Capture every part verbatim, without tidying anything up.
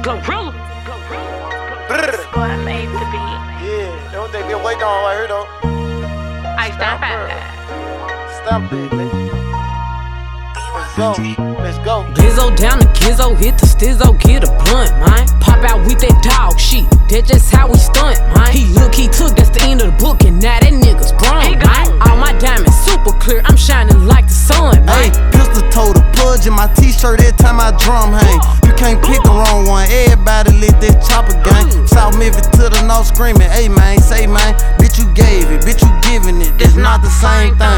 Glorilla. Boy, I made the beat. Yeah, that's what they been waiting on right here though. I stand by. Stamp it, nigga. Let's go, let's go. Blizzo down the Gizzo, hit the stizzo, get a blunt, man. Pop out with that dog shit, that's just how we stunt, man. He look, he took, that's the end of the book, and now that nigga's brung, man. All my diamonds super clear, I'm shining like the sun, man. Hey, pistol toe the pudge in my t-shirt every time I drum hang. You can't pick the wrong one, everybody lit that chopper gang. South Memphis to the north screaming, hey man, say man, bitch you gave it, bitch you giving it, that's not the same thing.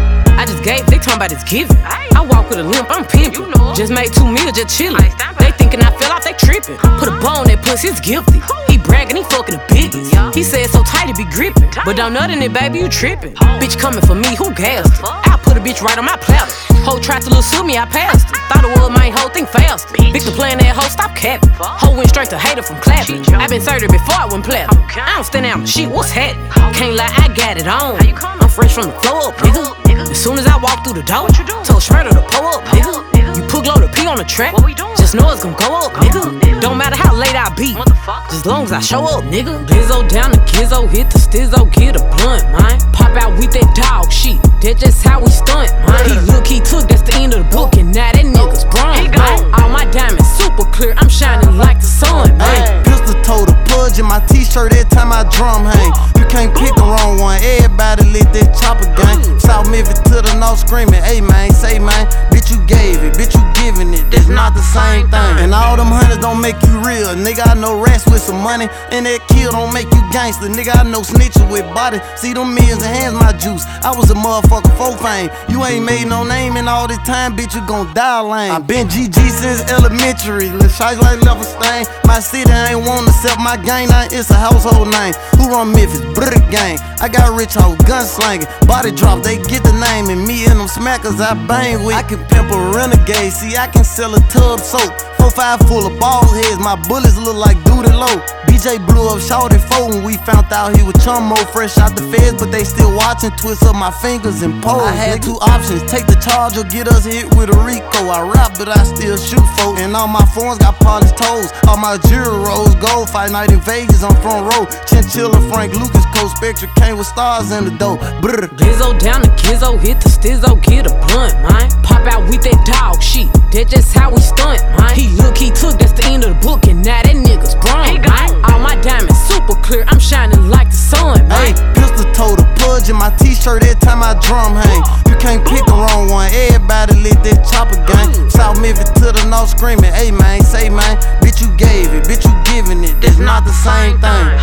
I just gave, they talking about it's giving. I walk with a limp, I'm pimping. Just made two meals, just chillin'. They thinking I fell off, they trippin'. Put a bone, that pussy is guilty. He bragging, he fucking the biggest. He said so tight it be grippin'. But don't nut in it, baby, you trippin'. Bitch coming for me, who gassed it? I put a bitch right on my platter. Hoe tried to little sue me, I passed it. Thought it was my whole thing fast. Victor playing that hoe, stop capping. Hoe went straight to hater from clapping. I been thirty before I went platinum. I don't stand out on shit, what's happening? Can't lie, I got it on. I'm fresh from the floor up, nigga. As soon as I walk through the door, told Shredder to pull up, nigga. You put glow to pee on the track, just know it's gon' go up, nigga. Don't matter how late I be, just long as I show up, nigga. Blizzo down the Gizzo, hit the stizzo, get a blunt, man. Pop out with that dog shit, that's just how we stunt, man. He look, he took, that's the end of the book, and now that nigga's brung, man. All my diamonds super clear, I'm shining like the sun, man. Hey, pistol toe the pudge in my t-shirt every time I drum hang. You can't pick the wrong one, everybody lit that chopper gang. South Memphis to the north screaming, hey man, say man, bitch you gave it, bitch you giving it, that's not the same thing. And all them hunters don't make you real, nigga I know rats with some money, and that kill don't make you gangster, nigga I know snitching with body. See them millions and hands my juice, I was a motherfucker for fame. You ain't made no name in all this time, bitch you gon' die lame. I been G G since elementary, lil' shites like level stain. My city ain't wanna accept my gang, now it's a household name. Who run Memphis? Brr gang. I got rich hoe, gunslanging, body drop, they get the name, and me and them smackers I bang with. I can pimp a renegade, see I can sell a tub soap. Four five full of bald heads, my bullets look like Duty Low. B J blew up shorty four when we found out he was chummo, fresh out the feds, but they still watching. Twist up my fingers and pose. I had two options, take the charge or get us hit with a Rico. I rap, but I still shoot folks, and all my phones got polished toes. All my jewelry rose gold. Fight night in Vegas on front row. Chinchilla, Frank Lucas, Cold Spectre came with stars in the dough. Brr. Blizzo down the Gizzo, hit the stizzo, get a blunt, man. Pop out with that dog shit, that's just how we stunt, man. He look, he took, that's the end of the book, and now that nigga's brung, man. All my diamonds super clear, I'm shining like the sun, man. Hey, pistol toe the pudge in my t-shirt every time I drum hang. You can't pick the wrong one, everybody lit that chopper gang. South Memphis to the north screaming, hey man, say man, bitch you gave it, bitch you giving it, that's not the same thing.